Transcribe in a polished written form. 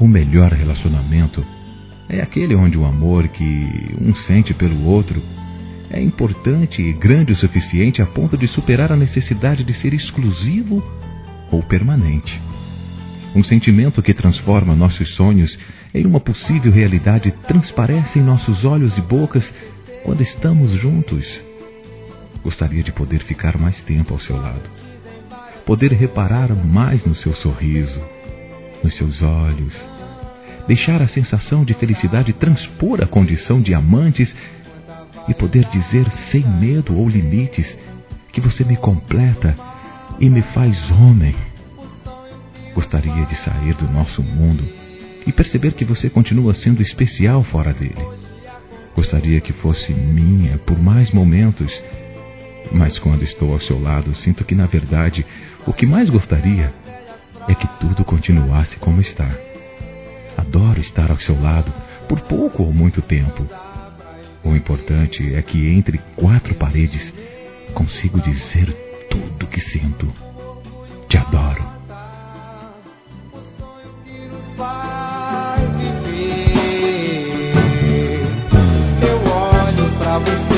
O melhor relacionamento é aquele onde o amor que um sente pelo outro é importante e grande o suficiente a ponto de superar a necessidade de ser exclusivo ou permanente. Um sentimento que transforma nossos sonhos em uma possível realidade transparece em nossos olhos e bocas quando estamos juntos. Gostaria de poder ficar mais tempo ao seu lado, poder reparar mais no seu sorriso, nos seus olhos, deixar a sensação de felicidade transpor a condição de amantes e poder dizer sem medo ou limites que você me completa e me faz homem. Gostaria de sair do nosso mundo e perceber que você continua sendo especial fora dele. Gostaria que fosse minha por mais momentos, mas quando estou ao seu lado, sinto que, na verdade, o que mais gostaria é que tudo continuasse como está. Adoro estar ao seu lado, por pouco ou muito tempo. O importante é que entre quatro paredes consigo dizer tudo que sinto. Te adoro. Eu olho pra você.